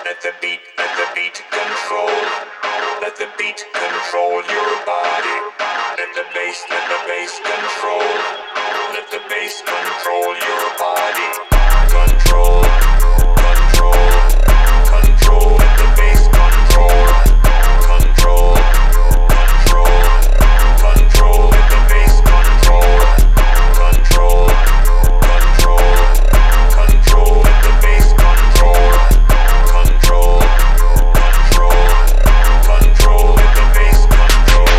let the beat control. Let the beat control your body. Let the bass control. Let the bass control your body. Control, control, control. Let the bass control. Control, control, control. Let the bass control. Control, control, control. Let the bass control. Control, control, control. Let the bass control.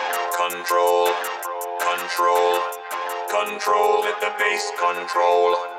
Control, control, let the bass control.